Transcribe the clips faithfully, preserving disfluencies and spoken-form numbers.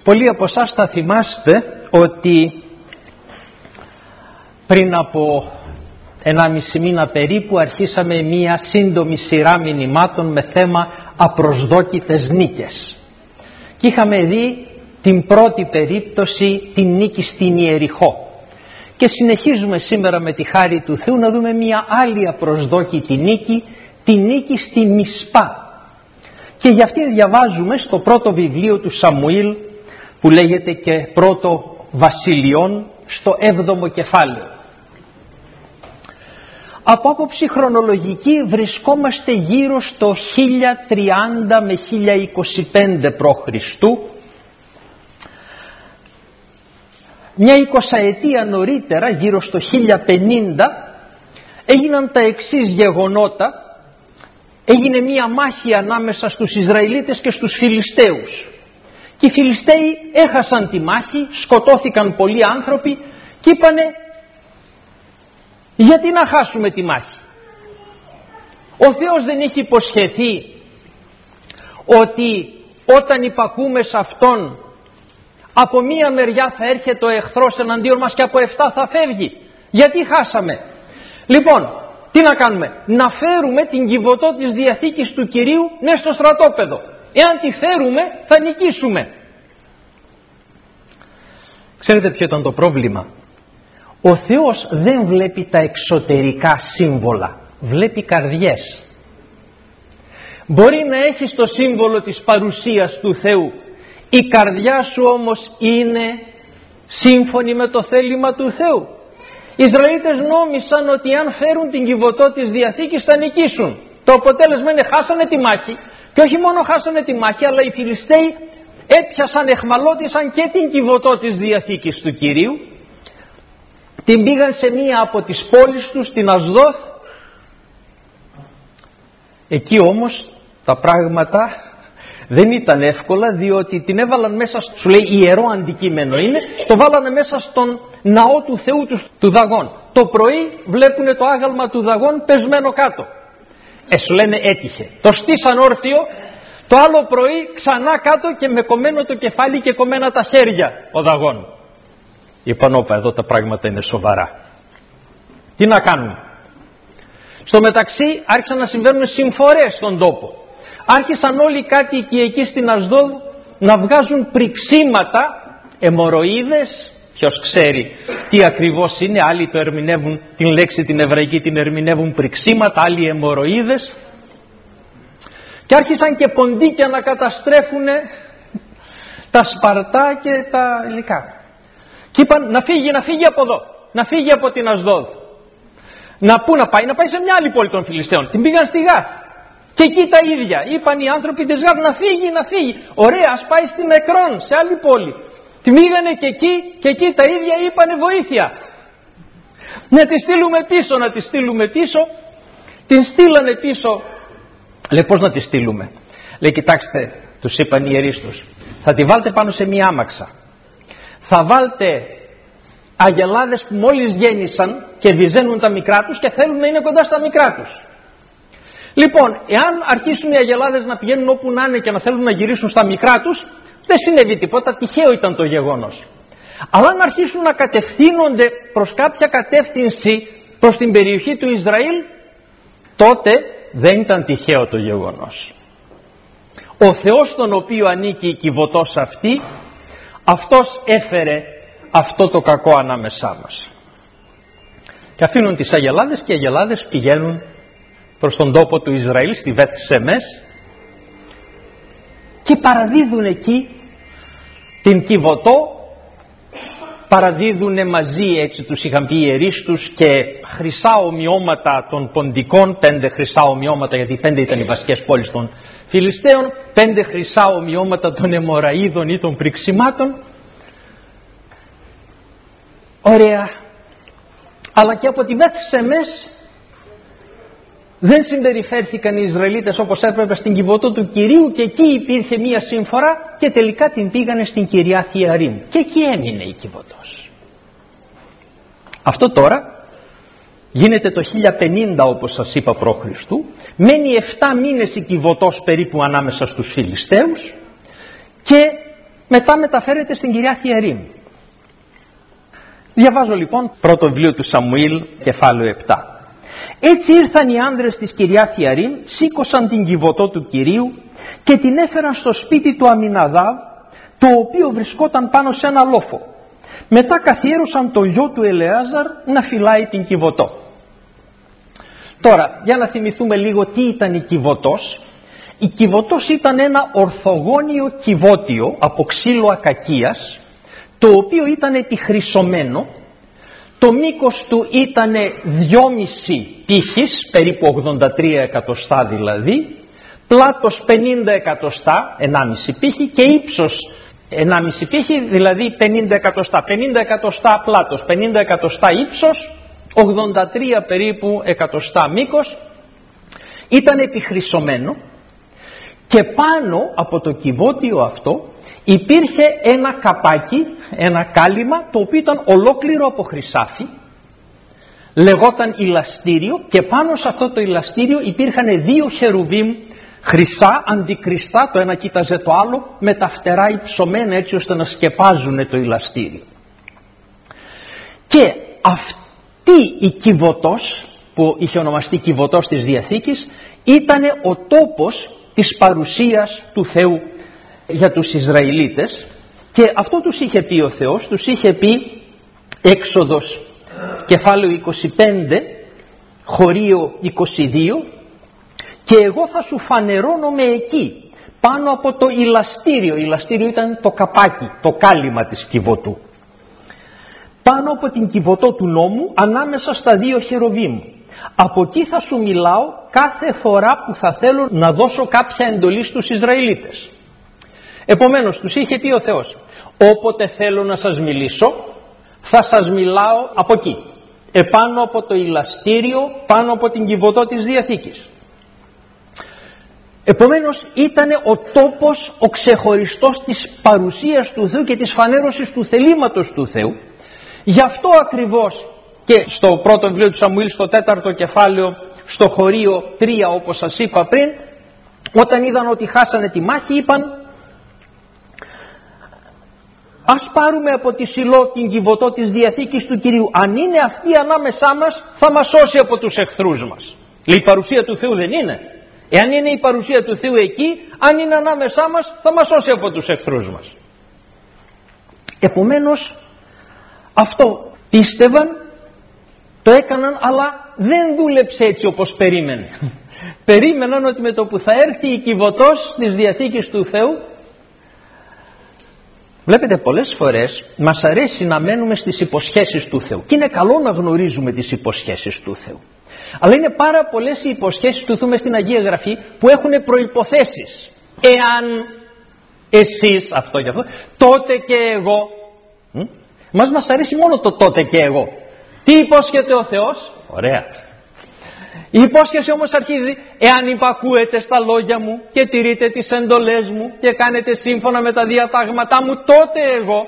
Πολλοί από εσάς θα θυμάστε ότι πριν από ενάμιση μήνα περίπου αρχίσαμε μία σύντομη σειρά μηνυμάτων με θέμα απροσδόκητες νίκες. Και είχαμε δει την πρώτη περίπτωση, την νίκη στην Ιεριχώ. Και συνεχίζουμε σήμερα με τη χάρη του Θεού να δούμε μία άλλη απροσδόκητη νίκη, τη νίκη στη Μισπά. Και γι' αυτή διαβάζουμε στο πρώτο βιβλίο του Σαμουήλ, που λέγεται και πρώτο Βασιλειών, στο έβδομο κεφάλαιο. Από άποψη χρονολογική βρισκόμαστε γύρω στο χίλια τριάντα με χίλια είκοσι πέντε π.Χ. Μια εικοσαετία νωρίτερα, γύρω στο χίλια πενήντα, έγιναν τα εξής γεγονότα. Έγινε μια μάχη ανάμεσα στους Ισραηλίτες και στους Φιλιστέους. Και οι Φιλιστέοι έχασαν τη μάχη, σκοτώθηκαν πολλοί άνθρωποι και είπανε, γιατί να χάσουμε τη μάχη? Ο Θεός δεν έχει υποσχεθεί ότι όταν υπακούμε σε Αυτόν, από μία μεριά θα έρχεται ο εχθρός εναντίον μας και από εφτά θα φεύγει? Γιατί χάσαμε? Λοιπόν, τι να κάνουμε? Να φέρουμε την κυβωτό της Διαθήκης του Κυρίου μέσα στο στρατόπεδο. Εάν τη φέρουμε θα νικήσουμε. Ξέρετε ποιο ήταν το πρόβλημα? Ο Θεός δεν βλέπει τα εξωτερικά σύμβολα, βλέπει καρδιές. Μπορεί να έχεις το σύμβολο της παρουσίας του Θεού, η καρδιά σου όμως είναι σύμφωνη με το θέλημα του Θεού. Οι Ισραηλίτες νόμισαν ότι αν φέρουν την κυβωτό της Διαθήκης θα νικήσουν. Το αποτέλεσμα είναι χάσανε τη μάχη, και όχι μόνο χάσανε τη μάχη, αλλά οι Φιλιστέοι έπιασαν, εχμαλώτισαν και την κυβωτό της Διαθήκης του Κυρίου, την πήγαν σε μία από τις πόλεις τους, την Ασδόθ. Εκεί όμως τα πράγματα δεν ήταν εύκολα, διότι την έβαλαν μέσα, σου λέει ιερό αντικείμενο είναι, το βάλανε μέσα στον ναό του Θεού τους, του Δαγών. Το πρωί βλέπουνε το άγαλμα του Δαγών πεσμένο κάτω. Ε, σου λένε έτυχε. Το στήσαν όρθιο, το άλλο πρωί ξανά κάτω και με κομμένο το κεφάλι και κομμένα τα χέρια ο Δαγών. Είπαν, όπα, εδώ τα πράγματα είναι σοβαρά. Τι να κάνουμε? Στο μεταξύ άρχισαν να συμβαίνουν συμφορές στον τόπο. Άρχισαν όλοι οι κάτοικοι εκεί στην Ασδόδ να βγάζουν πριξίματα, αιμορροίδες, ποιος ξέρει τι ακριβώς είναι, άλλοι το ερμηνεύουν, την λέξη την εβραϊκή την ερμηνεύουν πριξίματα, άλλοι αιμορροίδες, και άρχισαν και ποντίκια να καταστρέφουν τα σπαρτά και τα υλικά. Και είπαν να φύγει, να φύγει από εδώ, να φύγει από την Ασδόδ. Να πού να πάει? Να πάει σε μια άλλη πόλη των Φιλιστέων. Την πήγαν στη Γάθ. Και εκεί τα ίδια. Είπαν οι άνθρωποι της Γάθ να φύγει, να φύγει. Ωραία, ας πάει στην Εκρόν, σε άλλη πόλη. Την πήγανε και εκεί, και εκεί τα ίδια είπανε βοήθεια. Να τη στείλουμε πίσω, να τη στείλουμε πίσω. Την στείλανε πίσω. Λέει, πώς να τη στείλουμε? Λέει, κοιτάξτε, τους είπαν οι ιερείς τους, θα τη βάλτε πάνω σε μια άμαξα. Θα βάλτε αγελάδες που μόλις γέννησαν και βυζένουν τα μικρά τους και θέλουν να είναι κοντά στα μικρά τους. Λοιπόν, εάν αρχίσουν οι αγελάδες να πηγαίνουν όπου να είναι και να θέλουν να γυρίσουν στα μικρά τους, δεν συνέβη τίποτα, τυχαίο ήταν το γεγονός. Αλλά αν αρχίσουν να κατευθύνονται προς κάποια κατεύθυνση προς την περιοχή του Ισραήλ, τότε δεν ήταν τυχαίο το γεγονός. Ο Θεός στον οποίο ανήκει η κυβωτός αυτή, αυτός έφερε αυτό το κακό ανάμεσά μας. Και αφήνουν τις αγελάδες και οι αγελάδες πηγαίνουν προς τον τόπο του Ισραήλ, στη Βεθ Σεμές, και παραδίδουν εκεί την κυβωτό, παραδίδουν μαζί, έτσι τους είχαν πει οι ιερείς τους, και χρυσά ομοιώματα των ποντικών, πέντε χρυσά ομοιώματα, γιατί πέντε ήταν οι βασικές πόλεις των Φιλιστέων, πέντε χρυσά ομοιώματα των αιμορραίδων ή των πριξιμάτων. Ωραία. Αλλά και από τη Βεθ Σεμές δεν συμπεριφέρθηκαν οι Ισραηλίτες όπως έπρεπε στην κυβωτό του Κυρίου, και εκεί υπήρχε μία σύμφορα και τελικά την πήγανε στην Κυριάθ Ιαρίμ και εκεί έμεινε η κυβωτός. Αυτό τώρα γίνεται το χίλια πενήντα, όπως σας είπα, π.Χ. Μένει εφτά μήνες η κυβωτός περίπου ανάμεσα στους Φιλιστέους, και μετά μεταφέρεται στην Κιριάθ Ιαρίμ. Διαβάζω λοιπόν πρώτο βιβλίο του Σαμουήλ, κεφάλαιο επτά. Έτσι ήρθαν οι άνδρες της Κιριάθ Ιαρίμ, σήκωσαν την κυβωτό του Κυρίου και την έφεραν στο σπίτι του Αμιναδάβ, το οποίο βρισκόταν πάνω σε ένα λόφο. Μετά καθιέρωσαν το γιο του Ελεάζαρ να φυλάει την κυβωτό. Τώρα, για να θυμηθούμε λίγο τι ήταν η κυβωτός. Η κυβωτός ήταν ένα ορθογώνιο κυβότιο από ξύλο ακακίας, το οποίο ήταν επιχρυσωμένο. Το μήκος του ήταν δυόμισι πύχης, περίπου ογδόντα τρία εκατοστά δηλαδή, πλάτος πενήντα εκατοστά, ενάμιση πύχη, και ύψος ενάμιση πύχη, δηλαδή πενήντα εκατοστά. πενήντα εκατοστά πλάτος, πενήντα εκατοστά ύψος, ογδόντα τρία περίπου εκατοστά μήκος. Ήταν επιχρυσωμένο και πάνω από το κυβότιο αυτό υπήρχε ένα καπάκι, ένα κάλυμα, το οποίο ήταν ολόκληρο από χρυσάφι, λεγόταν ηλαστήριο, και πάνω σε αυτό το ηλαστήριο υπήρχαν δύο χερουβίμ χρυσά, αντικριστά, το ένα κοίταζε το άλλο, με τα φτερά υψωμένα έτσι ώστε να σκεπάζουν το ηλαστήριο. Και αυτή η κυβωτός, που είχε ονομαστεί κυβωτός της Διαθήκης, ήταν ο τόπος της παρουσίας του Θεού για τους Ισραηλίτες, και αυτό τους είχε πει ο Θεός, τους είχε πει, Έξοδος κεφάλαιο είκοσι πέντε χωρίο είκοσι δύο, και εγώ θα σου φανερώνομαι εκεί πάνω από το ηλαστήριο. Ηλαστήριο ήταν το καπάκι, το κάλυμα της κυβωτού, πάνω από την κυβωτό του νόμου, ανάμεσα στα δύο χεροβίμ. Από εκεί θα σου μιλάω κάθε φορά που θα θέλω να δώσω κάποια εντολή στους Ισραηλίτες. Επομένως τους είχε πει ο Θεός, όποτε θέλω να σας μιλήσω θα σας μιλάω από εκεί, επάνω από το ηλαστήριο, πάνω από την κυβωτό της Διαθήκης. Επομένως ήταν ο τόπος ο ξεχωριστός της παρουσίας του Θεού και της φανέρωσης του θελήματος του Θεού. Γι' αυτό ακριβώς και στο πρώτο βιβλίο του Σαμουήλ, στο τέταρτο κεφάλαιο, στο χωρίο τρία, όπως σας είπα πριν, όταν είδαν ότι χάσανε τη μάχη, είπαν, ας πάρουμε από τη Σιλό την κυβωτό της Διαθήκης του Κυρίου. Αν είναι αυτή ανάμεσά μας, θα μας σώσει από τους εχθρούς μας. Λέει, η παρουσία του Θεού δεν είναι? Εάν είναι η παρουσία του Θεού εκεί, αν είναι ανάμεσά μας, θα μας σώσει από τους εχθρούς μας. Επομένως, αυτό πίστευαν, το έκαναν, αλλά δεν δούλεψε έτσι όπως περίμενε. Περίμεναν ότι με το που θα έρθει η κυβωτός της Διαθήκης του Θεού. Βλέπετε, πολλές φορές μας αρέσει να μένουμε στις υποσχέσεις του Θεού, και είναι καλό να γνωρίζουμε τις υποσχέσεις του Θεού. Αλλά είναι πάρα πολλές οι υποσχέσεις του Θεού μες στην Αγία Γραφή που έχουν προϋποθέσεις. Εάν εσείς αυτό και αυτό, τότε και εγώ. Μας μας αρέσει μόνο το τότε και εγώ. Τι υπόσχεται ο Θεός? Ωραία. Η υπόσχεση όμως αρχίζει, εάν υπακούετε στα λόγια μου και τηρείτε τις εντολές μου και κάνετε σύμφωνα με τα διατάγματά μου, τότε εγώ.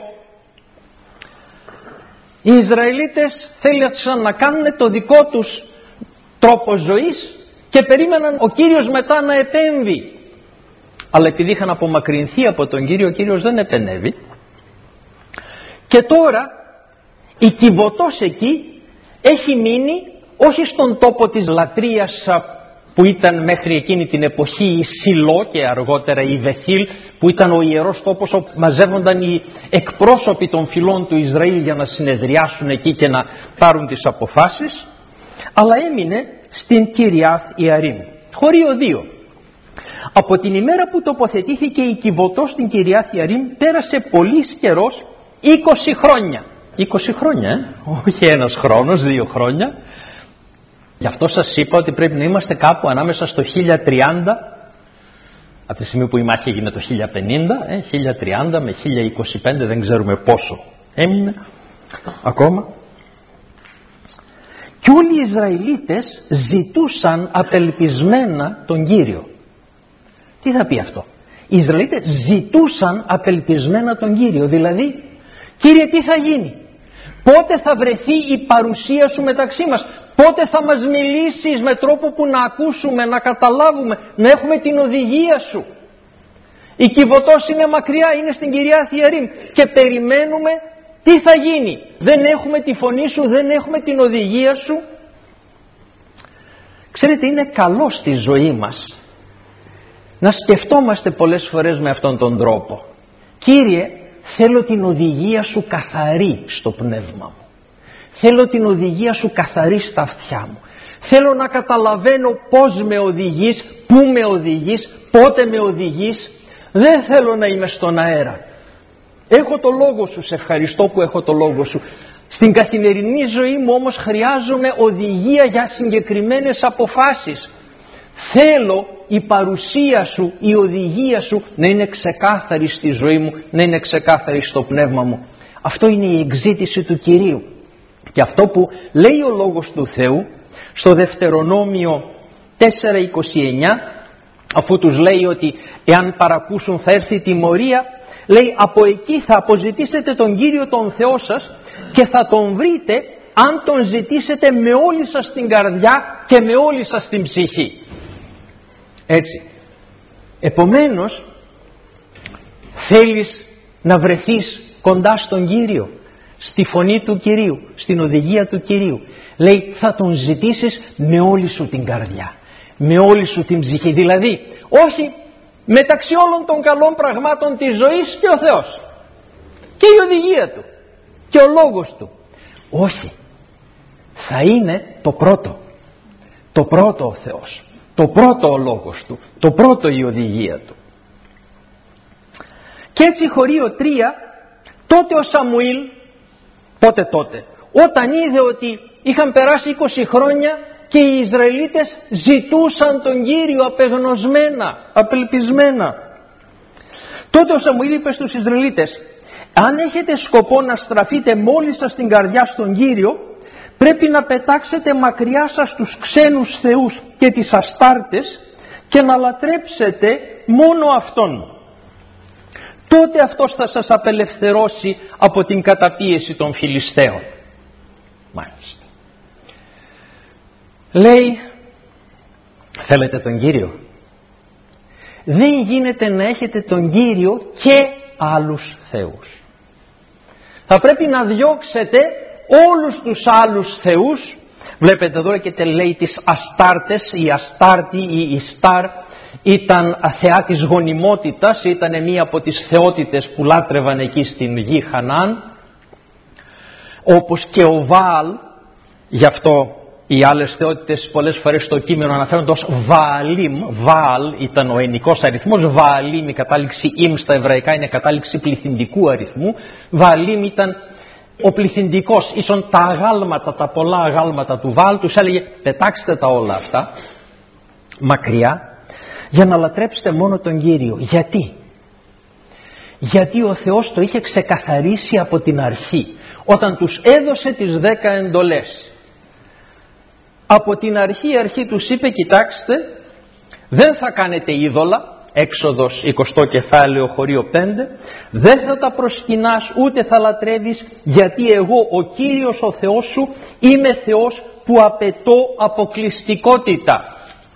Οι Ισραηλίτες θέλησαν να κάνουν το δικό τους τρόπο ζωής και περίμεναν ο Κύριος μετά να επέμβει. Αλλά επειδή είχαν απομακρυνθεί από τον Κύριο, ο Κύριος δεν επενέβη. Και τώρα η κυβωτός εκεί έχει μείνει όχι στον τόπο της λατρείας που ήταν μέχρι εκείνη την εποχή η Σιλό και αργότερα η Βεθήλ, που ήταν ο ιερός τόπος όπου μαζεύονταν οι εκπρόσωποι των φυλών του Ισραήλ για να συνεδριάσουν εκεί και να πάρουν τις αποφάσεις, αλλά έμεινε στην Κιριάθ Ιαρίμ. Χωρίο δύο. Από την ημέρα που τοποθετήθηκε η κυβωτός στην Κιριάθ Ιαρίμ πέρασε πολύς καιρός, είκοσι χρόνια. είκοσι χρόνια, ε? όχι ένας χρόνος, δύο χρόνια. Γι' αυτό σας είπα ότι πρέπει να είμαστε κάπου ανάμεσα στο χίλια τριάντα, από τη στιγμή που η μάχη έγινε το χίλια πενήντα, ε, χίλια τριάντα με χίλια είκοσι πέντε, δεν ξέρουμε πόσο έμεινε ακόμα. Και όλοι οι Ισραηλίτες ζητούσαν απελπισμένα τον Κύριο. Τι θα πει αυτό? Οι Ισραηλίτες ζητούσαν απελπισμένα τον Κύριο, δηλαδή, Κύριε, τι θα γίνει? Πότε θα βρεθεί η παρουσία σου μεταξύ μας? Πότε θα μας μιλήσεις με τρόπο που να ακούσουμε, να καταλάβουμε, να έχουμε την οδηγία σου? Η Κιβωτός είναι μακριά, είναι στην Κυρία Ιερήμ και περιμένουμε τι θα γίνει. Δεν έχουμε τη φωνή σου, δεν έχουμε την οδηγία σου. Ξέρετε, είναι καλό στη ζωή μας να σκεφτόμαστε πολλές φορές με αυτόν τον τρόπο. Κύριε, θέλω την οδηγία σου καθαρή στο πνεύμα μου. Θέλω την οδηγία σου καθαρή στα αυτιά μου. Θέλω να καταλαβαίνω πώς με οδηγείς, πού με οδηγείς, πότε με οδηγείς. Δεν θέλω να είμαι στον αέρα. Έχω το λόγο σου, σε ευχαριστώ που έχω το λόγο σου. Στην καθημερινή ζωή μου όμως χρειάζομαι οδηγία για συγκεκριμένες αποφάσεις. Θέλω η παρουσία σου, η οδηγία σου να είναι ξεκάθαρη στη ζωή μου, να είναι ξεκάθαρη στο πνεύμα μου. Αυτό είναι η εξήτηση του Κυρίου. Και αυτό που λέει ο Λόγος του Θεού στο Δευτερονόμιο τέσσερα είκοσι εννιά, αφού τους λέει ότι εάν παρακούσουν θα έρθει τιμωρία, λέει από εκεί θα αποζητήσετε τον Κύριο τον Θεό σας και θα τον βρείτε αν τον ζητήσετε με όλη σας την καρδιά και με όλη σας την ψυχή. Έτσι. Επομένως, θέλεις να βρεθείς κοντά στον Κύριο, στη φωνή του Κυρίου, στην οδηγία του Κυρίου. Λέει θα τον ζητήσεις με όλη σου την καρδιά, με όλη σου την ψυχή. Δηλαδή, όχι μεταξύ όλων των καλών πραγμάτων της ζωής και ο Θεός και η οδηγία του και ο λόγος του. Όχι. Θα είναι το πρώτο. Το πρώτο ο Θεός. Το πρώτο ο λόγος του. Το πρώτο η οδηγία του. Και έτσι χωρίο τρία, τότε ο Σαμουήλ, πότε τότε, όταν είδε ότι είχαν περάσει είκοσι χρόνια και οι Ισραηλίτες ζητούσαν τον Κύριο απεγνωσμένα, απελπισμένα. Τότε ο Σαμουήλ είπε στους Ισραηλίτες, αν έχετε σκοπό να στραφείτε μόλις σας την καρδιά στον Κύριο, πρέπει να πετάξετε μακριά σας τους ξένους θεούς και τις αστάρτες και να λατρέψετε μόνο Αυτόν. Τότε Αυτός θα σας απελευθερώσει από την καταπίεση των Φιλιστέων. Μάλιστα. Λέει, θέλετε τον Κύριο? Δεν γίνεται να έχετε τον Κύριο και άλλους θεούς. Θα πρέπει να διώξετε όλους τους άλλους θεούς. Βλέπετε εδώ και λέει τις αστάρτες. Η Αστάρτη ή η Στάρ ήταν θεά της γονιμότητας, ήταν μία από τις θεότητες που λάτρευαν εκεί στην γη Χανάν, όπως και ο Βαάλ. Γι' αυτό οι άλλες θεότητες πολλές φορές στο κείμενο αναφέρονται ως Βααλίμ. Βαάλ ήταν ο ενικός αριθμός, Βααλίμ η κατάληξη Ιμ στα εβραϊκά είναι κατάληξη πληθυντικού αριθμού. Βααλίμ ήταν ο πληθυντικός, ίσον τα αγάλματα, τα πολλά αγάλματα του Βαάλ. Τους έλεγε πετάξτε τα όλα αυτά μακριά για να λατρέψετε μόνο τον Κύριο. Γιατί? Γιατί ο Θεός το είχε ξεκαθαρίσει από την αρχή όταν τους έδωσε τις δέκα εντολές. Από την αρχή η αρχή τους είπε, κοιτάξτε, δεν θα κάνετε είδωλα, Έξοδος εικοστό κεφάλαιο χωρίο πέντε, δεν θα τα προσκυνάς ούτε θα λατρεύεις, γιατί εγώ ο Κύριος ο Θεός σου είμαι Θεός που απαιτώ αποκλειστικότητα.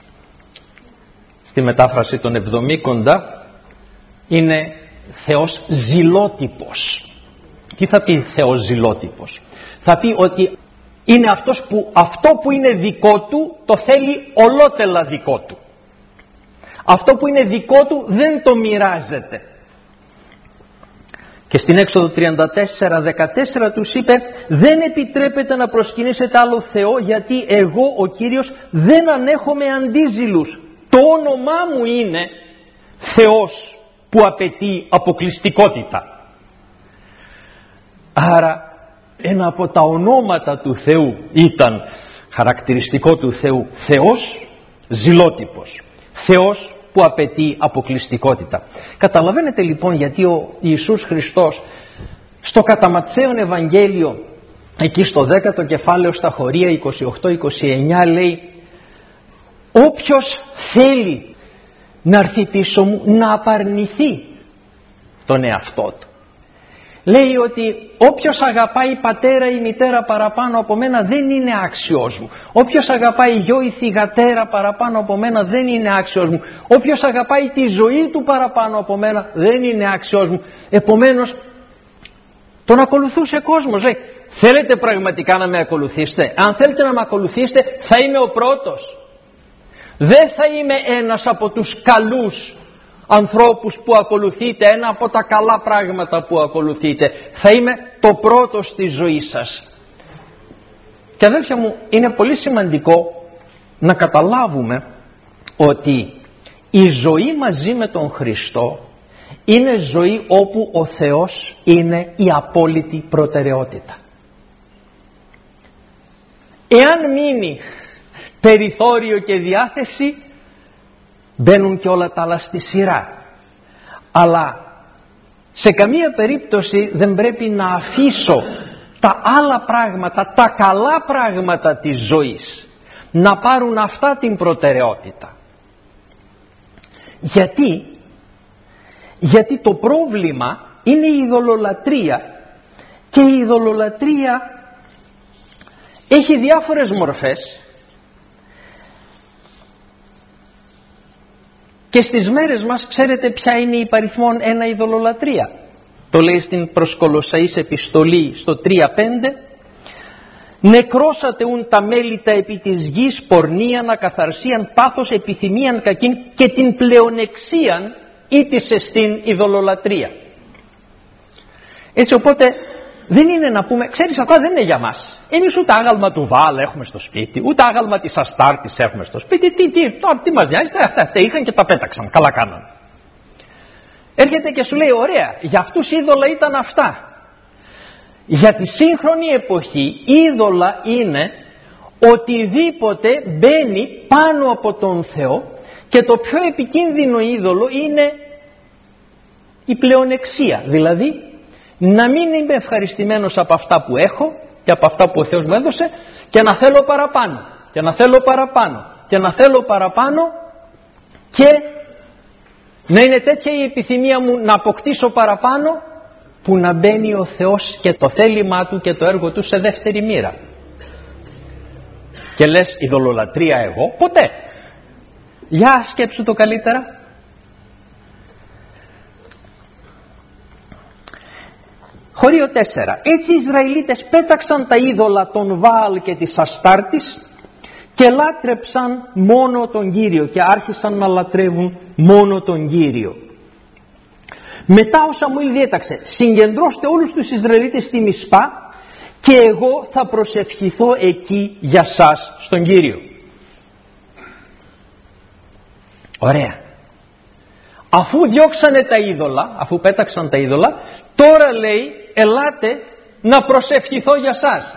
Στη μετάφραση των Εβδομήκοντα είναι Θεός ζηλότυπος. Τι θα πει Θεός ζηλότυπος? Θα πει ότι είναι αυτός που αυτό που είναι δικό του το θέλει ολότελα δικό του. Αυτό που είναι δικό του δεν το μοιράζεται. Και στην Έξοδο τριάντα τέσσερα δεκατέσσερα τους είπε, δεν επιτρέπεται να προσκυνήσετε άλλο Θεό, γιατί εγώ ο Κύριος δεν ανέχομαι αντίζηλους. Το όνομά μου είναι Θεός που απαιτεί αποκλειστικότητα. Άρα ένα από τα ονόματα του Θεού ήταν χαρακτηριστικό του Θεού, Θεός ζηλότυπος, Θεός που απαιτεί αποκλειστικότητα. Καταλαβαίνετε λοιπόν γιατί ο Ιησούς Χριστός στο κατά Ματθαίον Ευαγγέλιο, εκεί στο δέκατο κεφάλαιο στα χωρία είκοσι οκτώ είκοσι εννιά λέει, όποιος θέλει να έρθει πίσω μου να απαρνηθεί τον εαυτό του. λέει ότι όποιος αγαπάει πατέρα ή μητέρα παραπάνω από μένα δεν είναι άξιος μου. Όποιος αγαπάει γιο ή θυγατέρα παραπάνω από μένα δεν είναι άξιος μου. Όποιος αγαπάει τη ζωή του παραπάνω από μένα δεν είναι άξιος μου. Επομένως τον ακολουθούσε κόσμος. Λέει, θέλετε πραγματικά να με ακολουθήσετε? Αν θέλετε να με ακολουθήσετε θα είμαι ο πρώτος. Δεν θα είμαι ένας από τους καλούς ανθρώπους που ακολουθείτε, ένα από τα καλά πράγματα που ακολουθείτε. Θα είμαι το πρώτο στη ζωή σας. Και αδέλφια μου, είναι πολύ σημαντικό να καταλάβουμε ότι η ζωή μαζί με τον Χριστό είναι ζωή όπου ο Θεός είναι η απόλυτη προτεραιότητα. Εάν μείνει περιθώριο και διάθεση, μπαίνουν και όλα τα άλλα στη σειρά. Αλλά σε καμία περίπτωση δεν πρέπει να αφήσω τα άλλα πράγματα, τα καλά πράγματα της ζωής, να πάρουν αυτά την προτεραιότητα. Γιατί? Γιατί το πρόβλημα είναι η ειδωλολατρία, και η ειδωλολατρία έχει διάφορες μορφές. Και στις μέρες μας ξέρετε ποια είναι η υπαριθμόν ένα ειδωλολατρία? Το λέει στην προς Κολοσσαείς επιστολή στο τρία πέντε. Νεκρώσατε ουν τα μέλητα επί της γης πορνίαν, ακαθαρσίαν, πάθος, επιθυμίαν κακήν και την πλεονεξίαν ήτησε στην ειδωλολατρία. Έτσι, οπότε δεν είναι να πούμε, ξέρεις, αυτά δεν είναι για μας. Εμείς ούτε άγαλμα του Βάλ έχουμε στο σπίτι, ούτε άγαλμα της Αστάρτης έχουμε στο σπίτι. Τι, τι, τώρα, τι μας νοιάζει, αυτά τα είχαν και τα πέταξαν, καλά κάναν. Έρχεται και σου λέει, ωραία, για αυτούς είδωλα ήταν αυτά. Για τη σύγχρονη εποχή είδωλα είναι οτιδήποτε μπαίνει πάνω από τον Θεό, και το πιο επικίνδυνο είδωλο είναι η πλεονεξία. Δηλαδή να μην είμαι ευχαριστημένος από αυτά που έχω και από αυτά που ο Θεός μου έδωσε, και να θέλω παραπάνω και να θέλω παραπάνω και να θέλω παραπάνω, και να είναι τέτοια η επιθυμία μου να αποκτήσω παραπάνω, που να μπαίνει ο Θεός και το θέλημά του και το έργο του σε δεύτερη μοίρα. Και λες, ειδωλολατρία εγώ? Ποτέ. Για σκέψου το καλύτερα. Χωρίο τέσσερα. Έτσι οι Ισραηλίτες πέταξαν τα είδωλα των Βαάλ και της Αστάρτης και λάτρεψαν μόνο τον Κύριο, και άρχισαν να λατρεύουν μόνο τον Κύριο. Μετά ο Σαμουήλ διέταξε, συγκεντρώστε όλους τους Ισραηλίτες στη Μισπά και εγώ θα προσευχηθώ εκεί για σας στον Κύριο. Ωραία. Αφού διώξανε τα είδωλα, αφού πέταξαν τα είδωλα, τώρα λέει, ελάτε να προσευχηθώ για σας.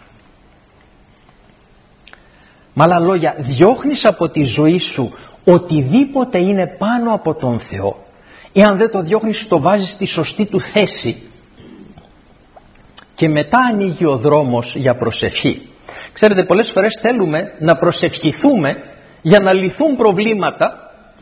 Με άλλα λόγια, διώχνεις από τη ζωή σου οτιδήποτε είναι πάνω από τον Θεό. Εάν δεν το διώχνεις, το βάζεις στη σωστή του θέση, και μετά ανοίγει ο δρόμος για προσευχή. Ξέρετε, πολλές φορές θέλουμε να προσευχηθούμε για να λυθούν προβλήματα,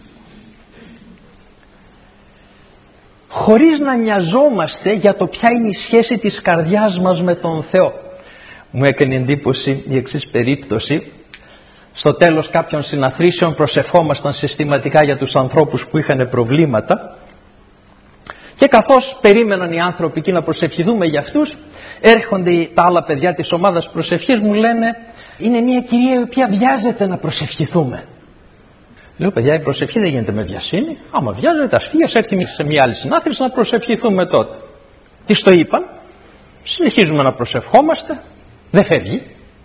χωρίς να νοιαζόμαστε για το ποια είναι η σχέση της καρδιάς μας με τον Θεό. Μου έκανε εντύπωση η εξής περίπτωση. Στο τέλος κάποιων συναθρήσεων προσευχόμασταν συστηματικά για τους ανθρώπους που είχαν προβλήματα, και καθώς περίμεναν οι άνθρωποι εκεί να προσευχηθούμε για αυτούς, έρχονται τα άλλα παιδιά της ομάδας προσευχής, μου λένε, είναι μια κυρία η οποία βιάζεται να προσευχηθούμε. Λέω, παιδιά, η προσευχή δεν γίνεται με βιασύνη. Άμα βιάζεται, ας φύγει, ας έρθει σε μια άλλη συνάθρηση να προσευχηθούμε τότε. Τι το είπαν, συνεχίζουμε να προσευχόμαστε, δεν φεύγει.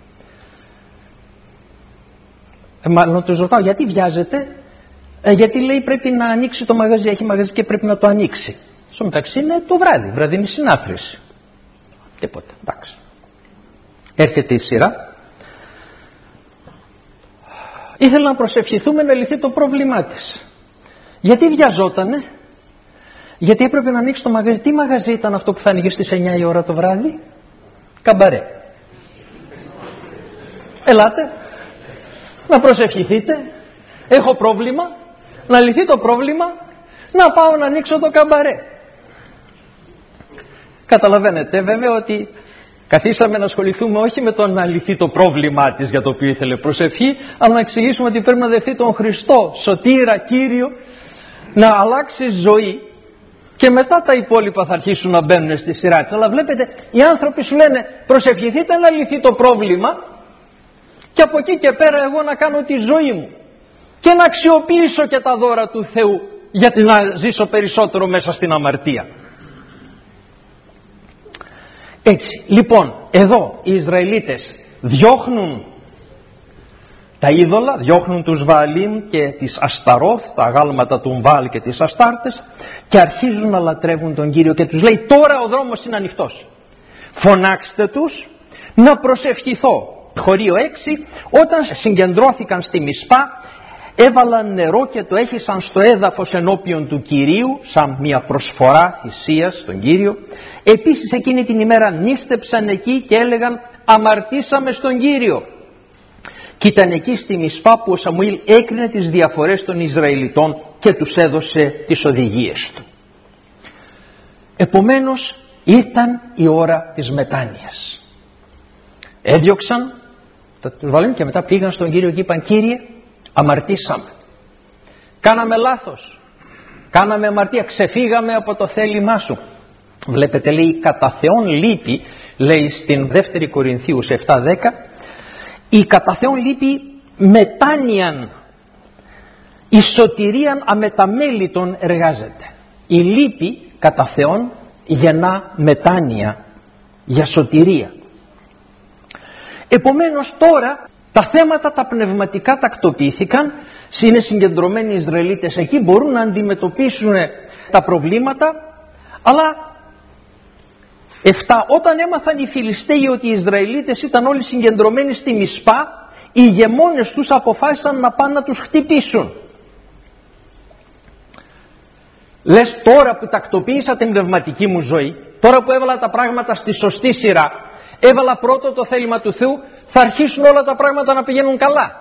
Ε, μάλλον τους ρωτάω, γιατί βιάζεται? Ε, γιατί λέει πρέπει να ανοίξει το μαγαζί, έχει μαγαζί και πρέπει να το ανοίξει. Στο μεταξύ είναι το βράδυ, βραδινή συνάθρηση. Τίποτα, εντάξει. Έρχεται η σειρά. Ήθελα να προσευχηθούμε να λυθεί το πρόβλημά της. Γιατί βιαζότανε? Γιατί έπρεπε να ανοίξει το μαγαζί. Τι μαγαζί ήταν αυτό που θα ανοίγει στις εννιά η ώρα το βράδυ? Καμπαρέ. Ελάτε να προσευχηθείτε, έχω πρόβλημα, να λυθεί το πρόβλημα, να πάω να ανοίξω το καμπαρέ. Καταλαβαίνετε βέβαια ότι καθίσαμε να ασχοληθούμε όχι με το να λυθεί το πρόβλημά της για το οποίο ήθελε προσευχή, αλλά να εξηγήσουμε ότι πρέπει να δεχθεί τον Χριστό, σωτήρα, Κύριο, να αλλάξει ζωή και μετά τα υπόλοιπα θα αρχίσουν να μπαίνουν στη σειρά της. Αλλά βλέπετε, οι άνθρωποι σου λένε προσευχηθείτε να λυθεί το πρόβλημα και από εκεί και πέρα εγώ να κάνω τη ζωή μου και να αξιοποιήσω και τα δώρα του Θεού γιατί να ζήσω περισσότερο μέσα στην αμαρτία. Έτσι, λοιπόν, εδώ οι Ισραηλίτες διώχνουν τα είδωλα, διώχνουν τους Βααλίμ και τις Ασταρόθ, τα αγάλματα του Βαάλ και τις Αστάρτες, και αρχίζουν να λατρεύουν τον Κύριο και τους λέει τώρα ο δρόμος είναι ανοιχτός. Φωνάξτε τους να προσευχηθώ. Χωρίο έξι, όταν συγκεντρώθηκαν στη Μισπά, έβαλαν νερό και το έχισαν στο έδαφος ενώπιον του Κυρίου σαν μια προσφορά θυσίας στον Κύριο. Επίσης εκείνη την ημέρα νίστεψαν εκεί και έλεγαν αμαρτήσαμε στον Κύριο. Και ήταν εκεί στη Μισπά που ο Σαμουήλ έκρινε τις διαφορές των Ισραηλιτών και τους έδωσε τις οδηγίες του. Επομένως ήταν η ώρα της μετάνοιας. Έδιωξαν τα Βααλίμ και μετά πήγαν στον Κύριο και είπαν Κύριε, αμαρτήσαμε, κάναμε λάθος, κάναμε αμαρτία, ξεφύγαμε από το θέλημά σου. Βλέπετε, λέει, κατά Θεόν λύπη, λέει στην δεύτερη Κορινθίους επτά δέκα, η κατά Θεόν λύπη μετάνοιαν, η σωτηρίαν αμεταμέλητον εργάζεται. Η λύπη κατά Θεόν γεννά μετάνοια για σωτηρία. Επομένως τώρα τα θέματα τα πνευματικά τακτοποιήθηκαν, είναι συγκεντρωμένοι οι Ισραηλίτες εκεί, μπορούν να αντιμετωπίσουν τα προβλήματα, αλλά εφτά, όταν έμαθαν οι Φιλιστέοι ότι οι Ισραηλίτες ήταν όλοι συγκεντρωμένοι στη Μισπά, οι ηγεμόνες τους αποφάσισαν να πάνε να τους χτυπήσουν. Λες τώρα που τακτοποίησα την πνευματική μου ζωή, τώρα που έβαλα τα πράγματα στη σωστή σειρά, έβαλα πρώτο το θέλημα του Θεού, θα αρχίσουν όλα τα πράγματα να πηγαίνουν καλά.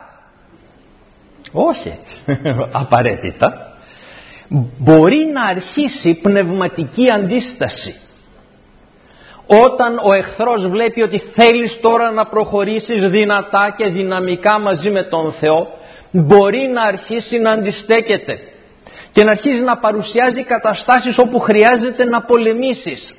Όχι, απαραίτητα. Μπορεί να αρχίσει πνευματική αντίσταση. Όταν ο εχθρός βλέπει ότι θέλεις τώρα να προχωρήσεις δυνατά και δυναμικά μαζί με τον Θεό, μπορεί να αρχίσει να αντιστέκεται και να αρχίσει να παρουσιάζει καταστάσεις όπου χρειάζεται να πολεμήσεις.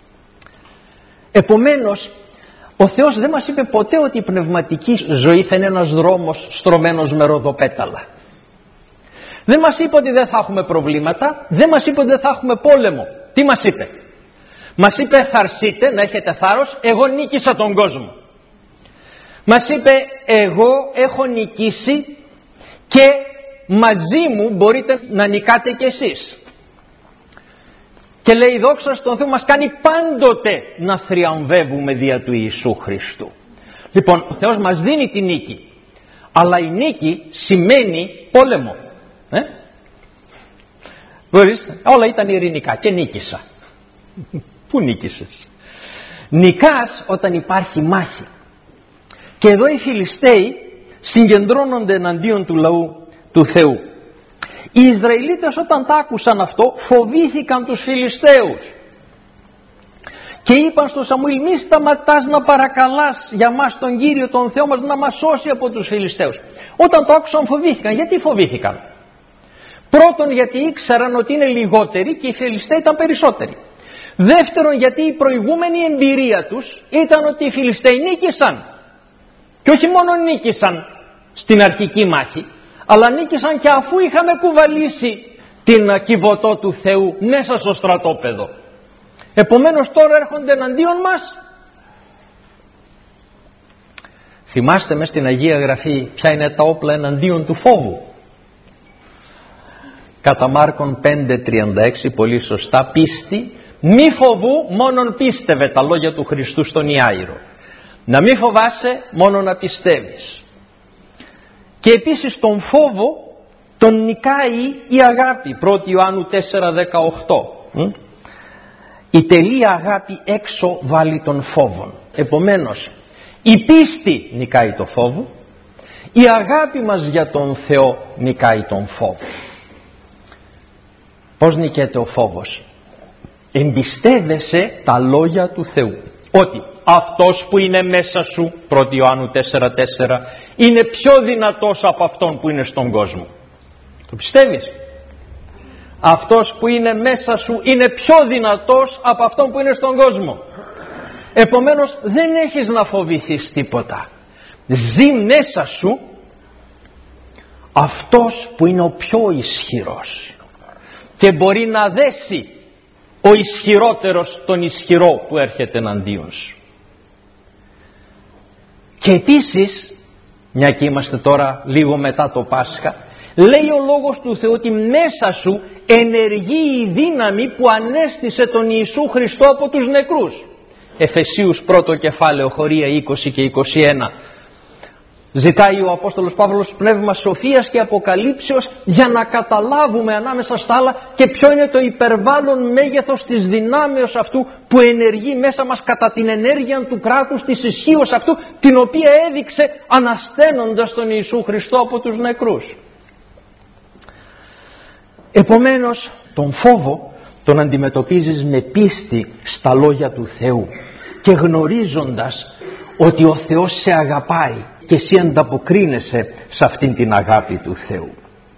Επομένως, ο Θεός δεν μας είπε ποτέ ότι η πνευματική ζωή θα είναι ένας δρόμος στρωμένος με ροδοπέταλα. Δεν μας είπε ότι δεν θα έχουμε προβλήματα, δεν μας είπε ότι δεν θα έχουμε πόλεμο. Τι μας είπε? Μας είπε θαρσείτε, να έχετε θάρρος, εγώ νίκησα τον κόσμο. Μας είπε εγώ έχω νικήσει και μαζί μου μπορείτε να νικάτε κι εσείς. Και λέει δόξα στον Θεό, μας κάνει πάντοτε να θριαμβεύουμε δια του Ιησού Χριστού. Λοιπόν, ο Θεός μας δίνει τη νίκη, αλλά η νίκη σημαίνει πόλεμο. Ε? Μπορείς, όλα ήταν ειρηνικά και νίκησα. Πού νίκησες? Νικάς όταν υπάρχει μάχη. Και εδώ οι Φιλιστέοι συγκεντρώνονται εναντίον του λαού του Θεού. Οι Ισραηλίτες όταν τα άκουσαν αυτό φοβήθηκαν τους Φιλιστέους και είπαν στον Σαμουήλ μη σταματάς να παρακαλάς για μας τον Κύριο τον Θεό μας να μας σώσει από τους Φιλιστέους. Όταν το άκουσαν φοβήθηκαν. Γιατί φοβήθηκαν? Πρώτον γιατί ήξεραν ότι είναι λιγότεροι και οι Φιλιστέοι ήταν περισσότεροι. Δεύτερον γιατί η προηγούμενη εμπειρία τους ήταν ότι οι Φιλιστέοι νίκησαν. Και όχι μόνο νίκησαν στην αρχική μάχη, αλλά νίκησαν και αφού είχαν κουβαλήσει την κυβωτό του Θεού μέσα στο στρατόπεδο. Επομένως τώρα έρχονται εναντίον μας. Θυμάστε μες στην Αγία Γραφή ποια είναι τα όπλα εναντίον του φόβου? Κατά Μάρκον πέντε τριάντα έξι, πολύ σωστά, πίστη, μη φοβού μόνον πίστευε, τα λόγια του Χριστού στον Ιάηρο. Να μη φοβάσαι, μόνο να πιστεύεις. Και επίσης τον φόβο τον νικάει η αγάπη. πρώτη Ιωάννου τέσσερα δεκαοκτώ. Η τελεία αγάπη έξω βάλει τον φόβον. Επομένως η πίστη νικάει το φόβο, η αγάπη μας για τον Θεό νικάει τον φόβο. Πώς νικέται ο φόβος? εμπιστεύεσαι τα λόγια του Θεού. Ότι αυτός που είναι μέσα σου, πρώτη Ιωάννου τέσσερα τέσσερα, είναι πιο δυνατός από αυτόν που είναι στον κόσμο. Το πιστεύεις? Αυτός που είναι μέσα σου είναι πιο δυνατός από αυτόν που είναι στον κόσμο. Επομένως δεν έχεις να φοβηθείς τίποτα. Ζει μέσα σου αυτός που είναι ο πιο ισχυρός και μπορεί να δέσει ο ισχυρότερος τον ισχυρό που έρχεται εναντίον σου. Και επίσης, μια και είμαστε τώρα λίγο μετά το Πάσχα, λέει ο Λόγος του Θεού ότι μέσα σου ενεργεί η δύναμη που ανέστησε τον Ιησού Χριστό από τους νεκρούς. Εφεσίους πρώτο κεφάλαιο χωρία είκοσι και είκοσι ένα. Ζητάει ο Απόστολος Παύλος πνεύμα σοφίας και αποκαλύψεως για να καταλάβουμε ανάμεσα στα άλλα και ποιο είναι το υπερβάλλον μέγεθος της δυνάμεως αυτού που ενεργεί μέσα μας κατά την ενέργεια του κράτους, της ισχύως αυτού, την οποία έδειξε ανασταίνοντας τον Ιησού Χριστό από τους νεκρούς. Επομένως τον φόβο τον αντιμετωπίζεις με πίστη στα λόγια του Θεού και γνωρίζοντας ότι ο Θεός σε αγαπάει και εσύ ανταποκρίνεσαι σε αυτήν την αγάπη του Θεού.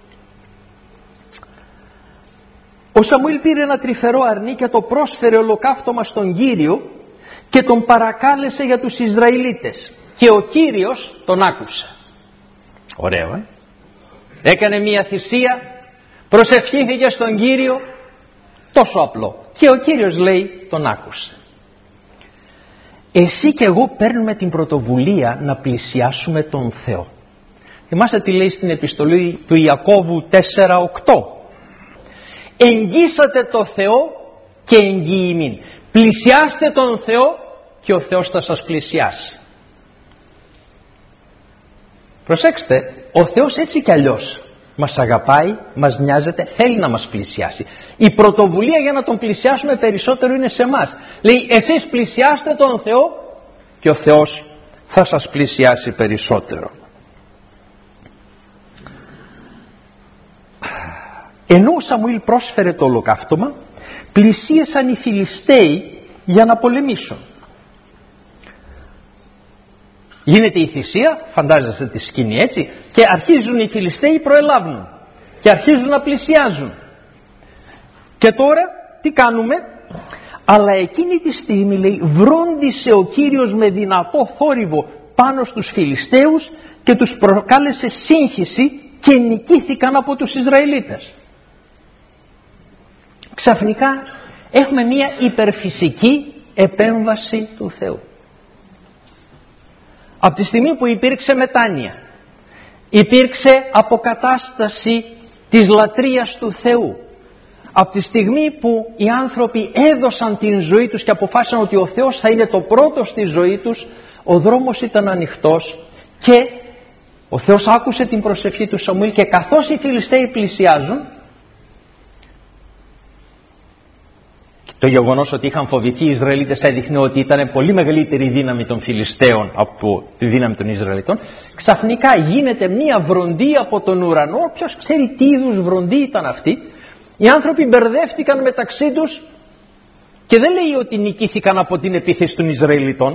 Ο Σαμουήλ πήρε ένα τρυφερό αρνί και το πρόσφερε ολοκαύτωμα στον Κύριο και τον παρακάλεσε για τους Ισραηλίτες και ο Κύριος τον άκουσε. Ωραίο, ε? Έκανε μία θυσία, προσευχήθηκε στον Κύριο, τόσο απλό, και ο Κύριος λέει τον άκουσε. Εσύ και εγώ παίρνουμε την πρωτοβουλία να πλησιάσουμε τον Θεό. Θυμάστε τι λέει στην επιστολή του Ιακώβου τέσσερα οκτώ. Εγγύσατε το Θεό και εγγύη ημίν. Πλησιάστε τον Θεό και ο Θεός θα σας πλησιάσει. Προσέξτε, ο Θεός έτσι κι αλλιώς μας αγαπάει, μας νοιάζεται, θέλει να μας πλησιάσει. Η πρωτοβουλία για να τον πλησιάσουμε περισσότερο είναι σε εμάς. Λέει, εσείς πλησιάστε τον Θεό και ο Θεός θα σας πλησιάσει περισσότερο. Ενώ ο Σαμουήλ πρόσφερε το ολοκαύτωμα, πλησίασαν οι Φιλιστέοι για να πολεμήσουν. Γίνεται η θυσία, φαντάζεστε τη σκηνή έτσι, και αρχίζουν οι Φιλιστέοι προελάβουν και αρχίζουν να πλησιάζουν. Και τώρα τι κάνουμε? Αλλά εκείνη τη στιγμή, λέει, βρόντισε ο Κύριος με δυνατό θόρυβο πάνω στους Φιλιστέους και τους προκάλεσε σύγχυση και νικήθηκαν από τους Ισραηλίτες. Ξαφνικά έχουμε μία υπερφυσική επέμβαση του Θεού. Από τη στιγμή που υπήρξε μετάνοια, υπήρξε αποκατάσταση της λατρείας του Θεού, από τη στιγμή που οι άνθρωποι έδωσαν την ζωή τους και αποφάσισαν ότι ο Θεός θα είναι το πρώτο στη ζωή τους, ο δρόμος ήταν ανοιχτός και ο Θεός άκουσε την προσευχή του Σαμουήλ και καθώς οι Φιλιστέοι πλησιάζουν, το γεγονός ότι είχαν φοβηθεί οι Ισραηλίτες έδειχνε ότι ήταν πολύ μεγαλύτερη η δύναμη των Φιλιστέων από τη δύναμη των Ισραηλιτών. Ξαφνικά γίνεται μία βροντή από τον ουρανό, ποιος ξέρει τι είδους βροντή ήταν αυτή. Οι άνθρωποι μπερδεύτηκαν μεταξύ τους και δεν λέει ότι νικήθηκαν από την επίθεση των Ισραηλιτών.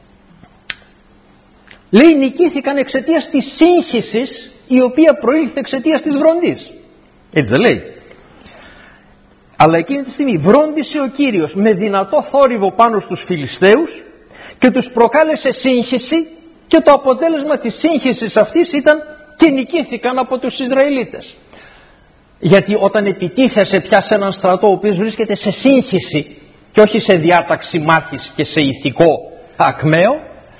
Λέει νικήθηκαν εξαιτίας της σύγχυσης η οποία προήλθε εξαιτίας της βροντής. Έτσι δεν λέει? Αλλά εκείνη τη στιγμή βρόντισε ο Κύριος με δυνατό θόρυβο πάνω στους Φιλιστέους και τους προκάλεσε σύγχυση και το αποτέλεσμα της σύγχυσης αυτής ήταν και νικήθηκαν από τους Ισραηλίτες. Γιατί όταν επιτίθεσαι πια σε έναν στρατό ο οποίος βρίσκεται σε σύγχυση και όχι σε διάταξη μάχης και σε ηθικό ακμαίο,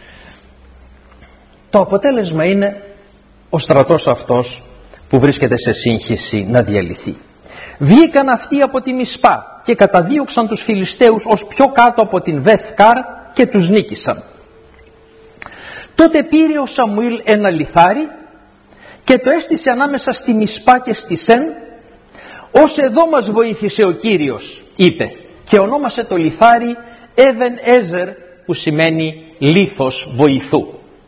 το αποτέλεσμα είναι ο στρατός αυτός που βρίσκεται σε σύγχυση να διαλυθεί. Βγήκαν αυτοί από τη Μισπά και καταδίωξαν τους Φιλιστέους ως πιο κάτω από την Βεθκάρ και τους νίκησαν. Τότε πήρε ο Σαμουήλ ένα λιθάρι και το έστησε ανάμεσα στη Μισπά και στη Σεν. «Ως εδώ μας βοήθησε ο Κύριος», είπε, και ονόμασε το λιθάρι Εβεν Έζερ, που σημαίνει λίθος βοηθού.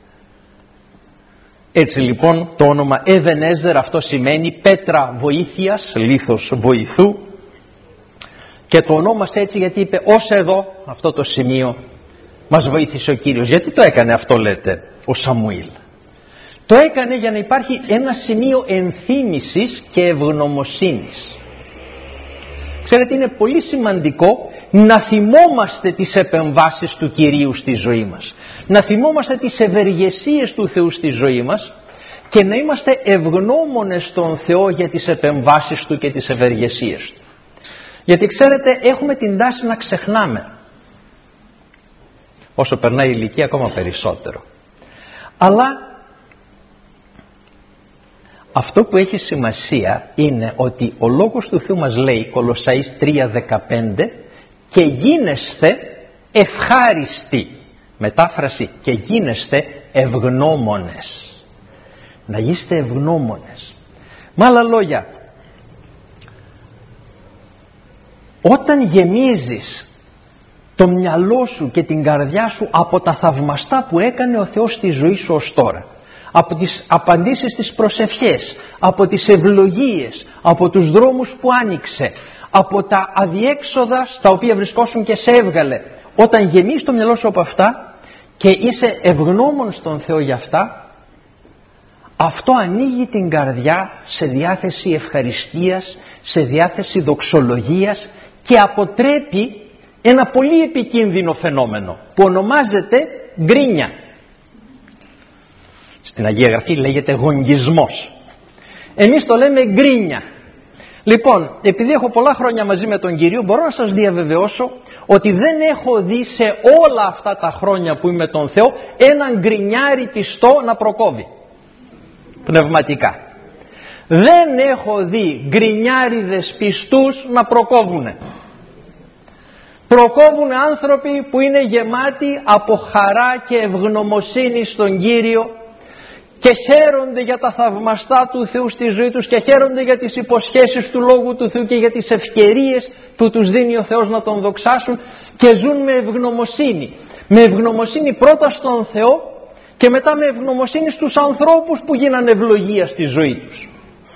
Έτσι λοιπόν το όνομα Εβεν Έζερ αυτό σημαίνει πέτρα βοήθειας, λίθος βοηθού. Και το ονόμασε έτσι γιατί είπε, ως εδώ, αυτό το σημείο, μας βοήθησε ο Κύριος. Γιατί το έκανε αυτό, λέτε, ο Σαμουήλ? Το έκανε για να υπάρχει ένα σημείο ενθύμησης και ευγνωμοσύνης. Ξέρετε, είναι πολύ σημαντικό να θυμόμαστε τις επεμβάσεις του Κυρίου στη ζωή μας. Να θυμόμαστε τις ευεργεσίες του Θεού στη ζωή μας και να είμαστε ευγνώμονες στον Θεό για τις επεμβάσεις Του και τις ευεργεσίες Του. Γιατί ξέρετε, έχουμε την τάση να ξεχνάμε. Όσο περνάει η ηλικία ακόμα περισσότερο. Αλλά αυτό που έχει σημασία είναι ότι ο Λόγος του Θεού μας λέει, Κολοσσαείς τρία δεκαπέντε, και γίνεστε ευχάριστοι. Μετάφραση, και γίνεστε ευγνώμονες. Να είστε ευγνώμονες. Με άλλα λόγια, όταν γεμίζεις το μυαλό σου και την καρδιά σου από τα θαυμαστά που έκανε ο Θεός στη ζωή σου ως τώρα, από τις απαντήσεις στις προσευχές, από τις ευλογίες, από τους δρόμους που άνοιξε, από τα αδιέξοδα στα οποία βρισκόσουν και σε έβγαλε, όταν γεμίσεις το μυαλό σου από αυτά και είσαι ευγνώμων στον Θεό για αυτά, αυτό ανοίγει την καρδιά σε διάθεση ευχαριστίας, σε διάθεση δοξολογίας και αποτρέπει ένα πολύ επικίνδυνο φαινόμενο που ονομάζεται γκρίνια. Στην Αγία Γραφή λέγεται γογγισμός. Εμείς το λέμε γκρίνια. Λοιπόν, επειδή έχω πολλά χρόνια μαζί με τον Κύριο, μπορώ να σας διαβεβαιώσω ότι δεν έχω δει σε όλα αυτά τα χρόνια που είμαι με τον Θεό έναν γκρινιάρι πιστό να προκόβει πνευματικά. Δεν έχω δει γκρινιάριδες πιστούς να προκόβουνε. Προκόβουν άνθρωποι που είναι γεμάτοι από χαρά και ευγνωμοσύνη στον Κύριο και χαίρονται για τα θαυμαστά του Θεού στη ζωή τους και χαίρονται για τις υποσχέσεις του Λόγου του Θεού και για τις ευκαιρίες που τους δίνει ο Θεός να τον δοξάσουν και ζουν με ευγνωμοσύνη. Με ευγνωμοσύνη πρώτα στον Θεό και μετά με ευγνωμοσύνη στους ανθρώπους που γίνανε ευλογία στη ζωή τους.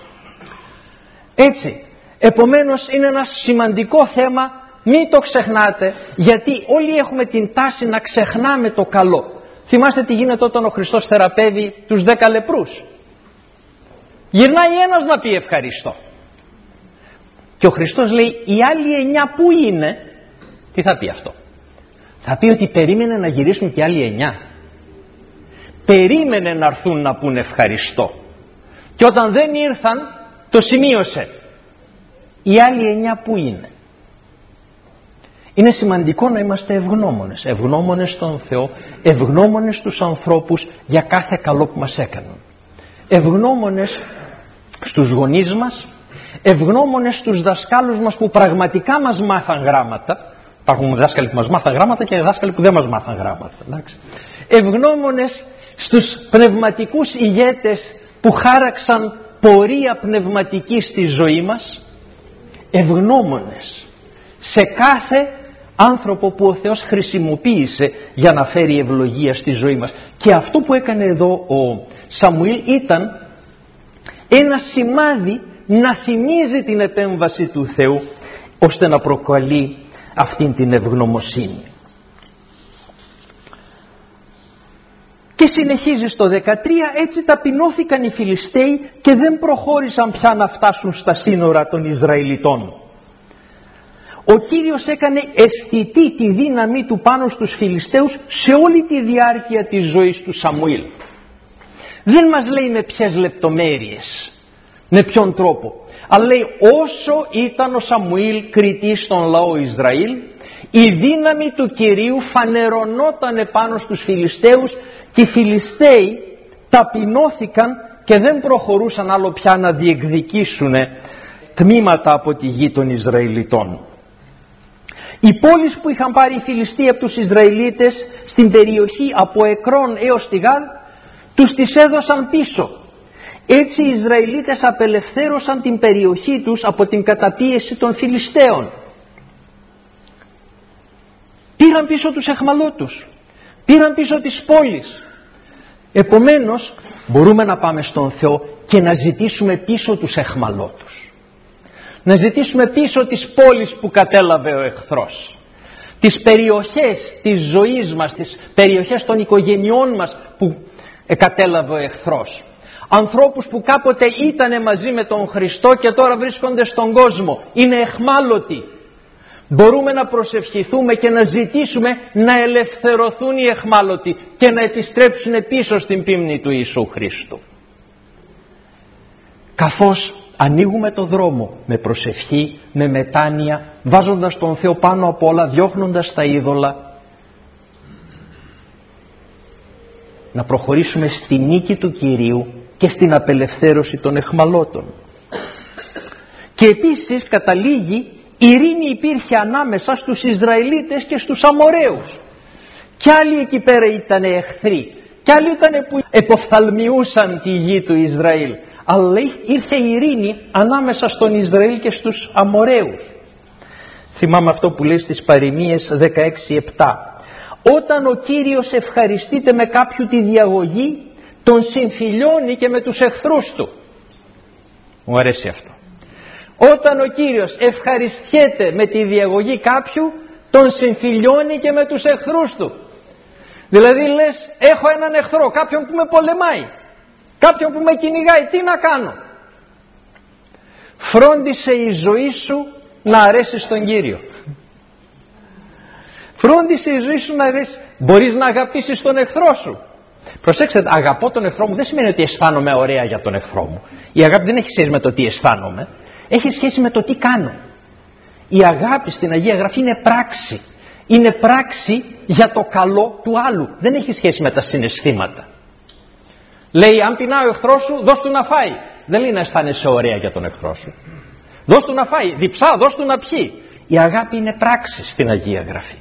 Έτσι, επομένως είναι ένα σημαντικό θέμα, μην το ξεχνάτε, γιατί όλοι έχουμε την τάση να ξεχνάμε το καλό. Θυμάστε τι γίνεται όταν ο Χριστός θεραπεύει τους δέκα λεπρούς? Γυρνάει ένας να πει ευχαριστώ. Και ο Χριστός λέει, οι άλλοι εννιά που είναι? Τι θα πει αυτό? Θα πει ότι περίμενε να γυρίσουν και οι άλλοι εννιά. Περίμενε να έρθουν να πούν ευχαριστώ. Και όταν δεν ήρθαν, το σημείωσε. Οι άλλοι εννιά που είναι? Είναι σημαντικό να είμαστε ευγνώμονες. Ευγνώμονες στον Θεό, ευγνώμονες στους ανθρώπους για κάθε καλό που μας έκαναν. Ευγνώμονες στους γονείς μας, ευγνώμονες στους δασκάλους μας που πραγματικά μας μάθαν γράμματα. Υπάρχουν δάσκαλοι που μας μάθαν γράμματα και δάσκαλοι που δεν μας μάθαν γράμματα. Εντάξει. Ευγνώμονες στους πνευματικούς ηγέτες που χάραξαν πορεία πνευματική στη ζωή μας. Ευγνώμονες σε κάθε άνθρωπο που ο Θεός χρησιμοποίησε για να φέρει ευλογία στη ζωή μας. Και αυτό που έκανε εδώ ο Σαμουήλ ήταν ένα σημάδι να θυμίζει την επέμβαση του Θεού ώστε να προκαλεί αυτήν την ευγνωμοσύνη. Και συνεχίζει στο δεκατρία, έτσι ταπεινώθηκαν οι Φιλιστέοι και δεν προχώρησαν πια να φτάσουν στα σύνορα των Ισραηλιτών. Ο Κύριος έκανε αισθητή τη δύναμή του πάνω στους Φιλιστέους σε όλη τη διάρκεια της ζωής του Σαμουήλ. Δεν μας λέει με ποιες λεπτομέρειες, με ποιον τρόπο, αλλά λέει όσο ήταν ο Σαμουήλ κριτής στον λαό Ισραήλ, η δύναμη του Κυρίου φανερωνόταν πάνω στους Φιλιστέους και οι Φιλιστέοι ταπεινώθηκαν και δεν προχωρούσαν άλλο πια να διεκδικήσουν τμήματα από τη γη των Ισραηλιτών. Οι πόλεις που είχαν πάρει οι Φιλιστοί από τους Ισραηλίτες στην περιοχή από Εκρών έως τη Γάλ τους τις έδωσαν πίσω. Έτσι οι Ισραηλίτες απελευθέρωσαν την περιοχή τους από την καταπίεση των Φιλιστέων. Πήραν πίσω τους εχμαλώτους, πήραν πίσω τις πόλεις. Επομένως μπορούμε να πάμε στον Θεό και να ζητήσουμε πίσω τους εχμαλώτους. να ζητήσουμε πίσω τις πόλεις που κατέλαβε ο εχθρός, τις περιοχές της ζωής μας, τις περιοχές των οικογενειών μας που κατέλαβε ο εχθρός. Ανθρώπους που κάποτε ήτανε μαζί με τον Χριστό και τώρα βρίσκονται στον κόσμο, είναι εχμάλωτοι. Μπορούμε να προσευχηθούμε και να ζητήσουμε να ελευθερωθούν οι εχμάλωτοι και να επιστρέψουν πίσω στην πίμνη του Ιησού Χριστού. Καθώς ανοίγουμε το δρόμο με προσευχή, με μετάνοια, βάζοντας τον Θεό πάνω απ' όλα, διώχνοντας τα είδωλα, να προχωρήσουμε στη νίκη του Κυρίου και στην απελευθέρωση των εχμαλώτων. Και επίσης καταλήγει, ειρήνη υπήρχε ανάμεσα στους Ισραηλίτες και στους Αμοραίους. Κι άλλοι εκεί πέρα ήταν εχθροί, κι άλλοι ήταν που εποφθαλμιούσαν τη γη του Ισραήλ. Αλλά ήρθε η ειρήνη ανάμεσα στον Ισραήλ και στους Αμοραίους. Θυμάμαι αυτό που λέει στις Παροιμίες δεκαέξι επτά. Όταν ο Κύριος ευχαριστείται με κάποιου τη διαγωγή, τον συμφιλιώνει και με τους εχθρούς του. Μου αρέσει αυτό. Όταν ο Κύριος ευχαριστιέται με τη διαγωγή κάποιου, τον συμφιλιώνει και με τους εχθρούς του. Δηλαδή λες, έχω έναν εχθρό, κάποιον που με πολεμάει, κάποιον που με κυνηγάει, τι να κάνω? Φρόντισε η ζωή σου να αρέσει στον Κύριο. Φρόντισε η ζωή σου να αρέσει. Μπορείς να αγαπήσεις τον εχθρό σου. Προσέξτε, αγαπώ τον εχθρό μου δεν σημαίνει ότι αισθάνομαι ωραία για τον εχθρό μου. Η αγάπη δεν έχει σχέση με το τι αισθάνομαι. Έχει σχέση με το τι κάνω. Η αγάπη στην Αγία Γραφή είναι πράξη. Είναι πράξη για το καλό του άλλου. Δεν έχει σχέση με τα συναισθήματα. Λέει, αν πεινά ο εχθρός σου, δώσ' του να φάει. Δεν λέει να αισθάνεσαι ωραία για τον εχθρό σου. Δώσ' του να φάει. Διψά, δώσ' του να πιει. Η αγάπη είναι πράξη στην Αγία Γραφή.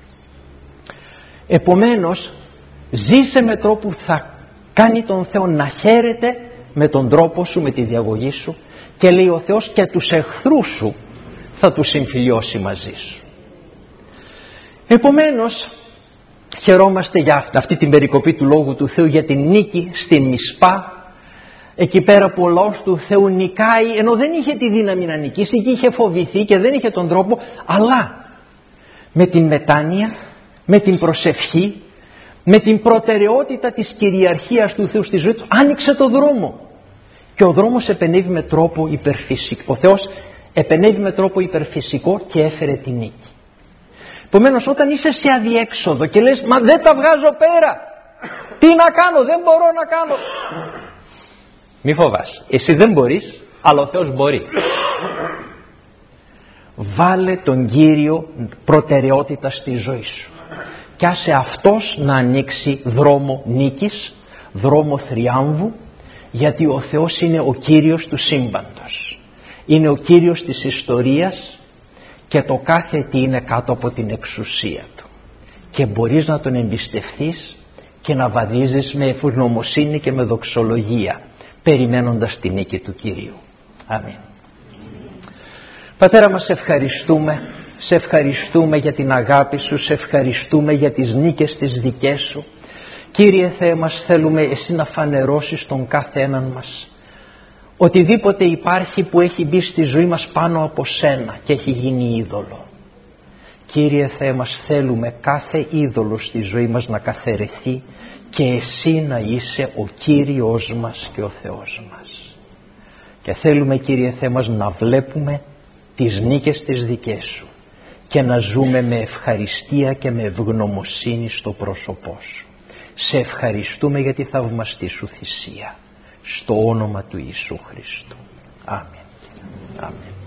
Επομένως, ζήσε με τρόπο που θα κάνει τον Θεό να χαίρεται με τον τρόπο σου, με τη διαγωγή σου, και λέει ο Θεός και τους εχθρούς σου θα τους συμφιλιώσει μαζί σου. Επομένως, χαιρόμαστε για αυτή την περικοπή του Λόγου του Θεού, για την νίκη στη Μισπά, εκεί πέρα που ο λαός του Θεού νικάει, ενώ δεν είχε τη δύναμη να νικήσει και είχε φοβηθεί και δεν είχε τον τρόπο, αλλά με την μετάνοια, με την προσευχή, με την προτεραιότητα της κυριαρχίας του Θεού στη ζωή του, άνοιξε το δρόμο. Και ο δρόμος επενέβη με τρόπο υπερφυσικό. Ο Θεός επενέβη με τρόπο υπερφυσικό και έφερε τη νίκη. Επομένως, όταν είσαι σε αδιέξοδο και λες, μα δεν τα βγάζω πέρα, τι να κάνω, δεν μπορώ να κάνω. Μη φοβάσαι, εσύ δεν μπορείς, αλλά ο Θεός μπορεί. Βάλε τον Κύριο προτεραιότητα στη ζωή σου και άσε Αυτός να ανοίξει δρόμο νίκης, δρόμο θριάμβου, γιατί ο Θεός είναι ο Κύριος του σύμπαντος, είναι ο Κύριος της ιστορίας και το κάθε τι είναι κάτω από την εξουσία Του, και μπορείς να Τον εμπιστευθείς και να βαδίζεις με ευγνωμοσύνη και με δοξολογία, περιμένοντας τη νίκη του Κυρίου. Αμήν. Πατέρα μας, σε ευχαριστούμε, σε ευχαριστούμε για την αγάπη Σου, σε ευχαριστούμε για τις νίκες τις δικές Σου. Κύριε Θεέ μας, θέλουμε Εσύ να φανερώσεις τον κάθε έναν μας οτιδήποτε υπάρχει που έχει μπει στη ζωή μας πάνω από Σένα και έχει γίνει είδωλο. Κύριε Θεέ μας, θέλουμε κάθε είδωλο στη ζωή μας να καθαιρεθεί και Εσύ να είσαι ο Κύριος μας και ο Θεός μας. Και θέλουμε, Κύριε Θεέ μας, να βλέπουμε τις νίκες τις δικές Σου και να ζούμε με ευχαριστία και με ευγνωμοσύνη στο πρόσωπό Σου. Σε ευχαριστούμε για τη θαυμαστή Σου θυσία. Στο όνομα του Ιησού Χριστού. Αμήν. Αμήν.